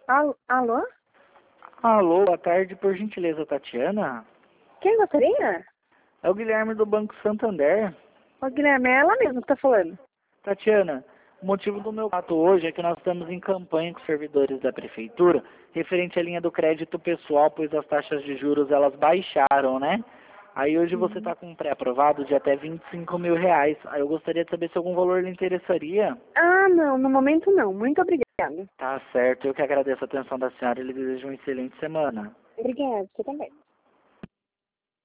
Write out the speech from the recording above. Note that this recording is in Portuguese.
Alô? Alô, boa tarde, por gentileza, Tatiana? Quem gostaria? É o Guilherme do Banco Santander. Ô, Guilherme, é ela mesmo que tá falando. Tatiana, o motivo do meu ato hoje é que nós estamos em campanha com os servidores da prefeitura referente à linha do crédito pessoal, pois as taxas de juros elas baixaram, né? Aí hoje você está com um pré-aprovado de até R$ 25.000. Aí eu gostaria de saber se algum valor lhe interessaria. Ah, não, no momento não. Muito obrigada. Tá certo, eu que agradeço a atenção da senhora e lhe desejo uma excelente semana. Obrigada, você também.